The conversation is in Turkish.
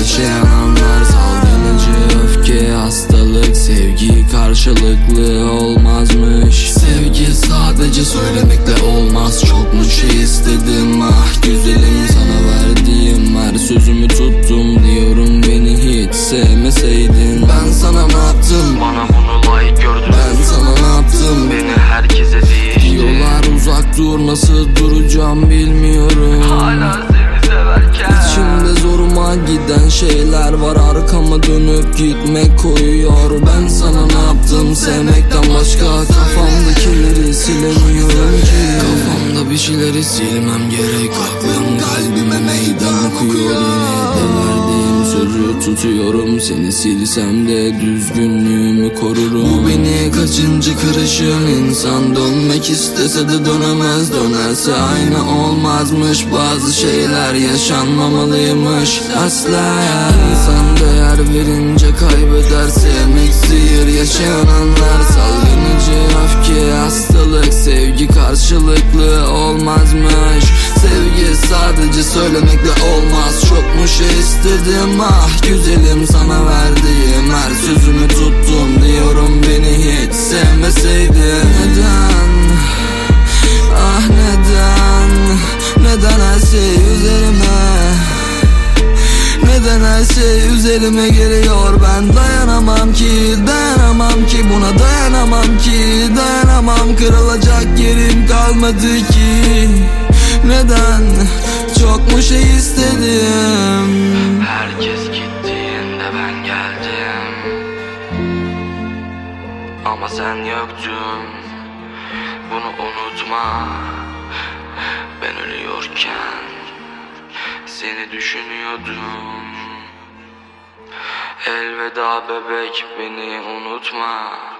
yaşayan anlar. Salgınıcı öfke hastalık, sevgi karşılıklı olmazmış. Sevgi sadece söylemekle olmaz. Çok mu şey istedim ah güzelim, sana verdiğim her sözümü tuttum. Diyorum beni hiç sevmeseydin. Ben sana ne yaptım? Bana bunu layık gördün. Ben sana ne yaptım? Beni herkese değişti. Diyorlar uzak dur, nasıl duracağım bilmiyorum. Hala seni severken İçimde zoruma giden şeyler var, arkama dönüp gitmek koyuyor. Ben sana ne yaptım sevmekten başka? Kafamdakileri silemiyorum ki. Kafamda bir şeyleri silmem gerek. Aklım kalbime meydan okuyor. Yine de verdiğim sözü tutuyorum. Seni silsem de düzgünlüğümü korurum. Bu beni kaçıncı kırışım? İnsan dönmek istese de dönemez. Dönerse aynı olmazmış. Bazı şeyler yaşanmamalıymış asla. İnsan değer verince kaybeder. Sevmek zehir, yaşayan anlar. Salgınıcı öfke hastalık, sevgi karşılıklı olmazmış. Sevgi sadece söylemekle olmaz. Çok mu şey istedim ah güzelim, sana verdiğim her sözümü tuttum. Diyorum beni hiç sevmeseydin. Neden? Ah neden? Neden her şey üzerime? Neden her şey üzerime geliyor? Ben dayanamam ki, dayanamam ki, buna dayanamam ki, dayanamam. Kırılacak yerim kalmadı ki. Neden? Çok mu şey istedim? herkes gittiğinde ben geldim. Ama sen yoktun. Bunu unutma. Ben ölüyorken seni düşünüyordum. Elveda bebek, beni unutma.